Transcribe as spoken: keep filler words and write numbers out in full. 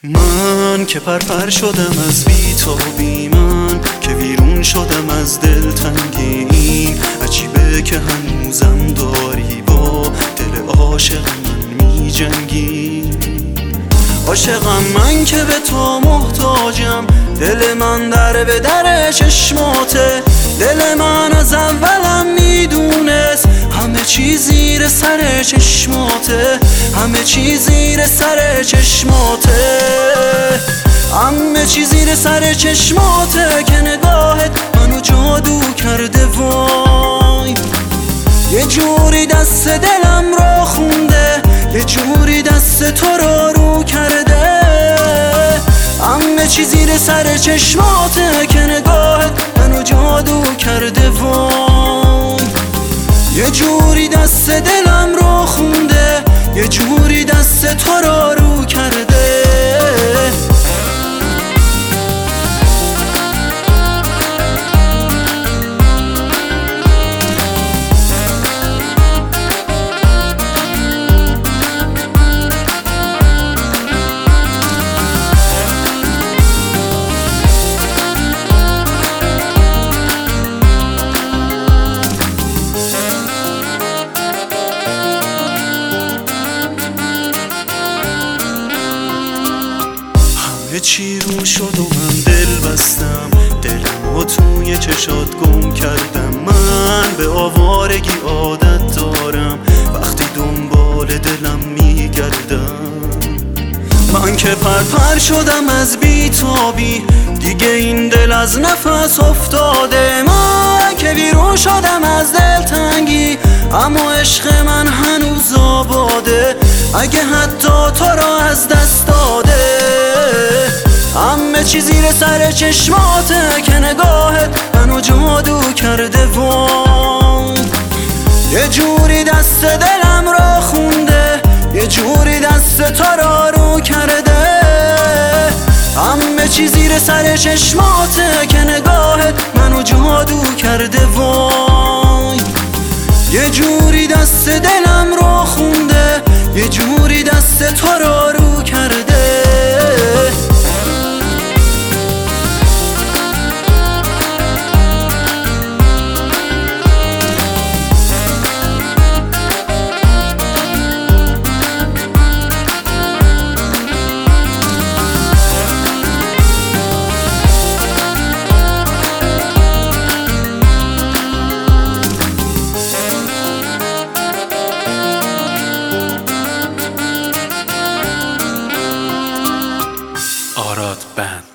من که پرپر شدم از بی‌تابی، من که ویرون شدم از دلتنگی. عجیبه که هنوزم داری با دل عاشق من می جنگی. عاشقم من که به تو محتاجم، دل من در به در چشماته. دل من از اولم میدونست همه چی زیر سر چشماته، همه چی زیر سر چشماته، همه چی زیر سر چشماته. که نگاهت منو جادو کرده وای، یه جوری دست دلم را خونده، یه جوری دست تو را رو کرده. همه چی زیر سر چشماته، که نگاهت منو جادو کرده وای، یه جوری دست دلم رو خونده، یه جوری دست تو را رو کرده. همه چی رو شد و من دل بستم، دلمو توی چشات گم کردم. من به آوارگی عادت دارم، وقتی دنبال دلم میگردم. من که پرپر شدم از بی‌تابی، دیگه این دل از نفس افتاده. من که بیرون شدم از دلتنگی، اما عشق من هنوز آباده. اگه حتی تو را از دست داده، همه چی زیر سر چشماته. که نگاهت منو جادو کرده وای، یه جوری دست دلم را خونده، یه جوری دست تو را رو کرده. همه چی زیر سر چشماته، که نگاهت منو جادو کرده وای، یه جوری دست دلم را خونده، یه جوری دست تو را رو کرده. آراد بند.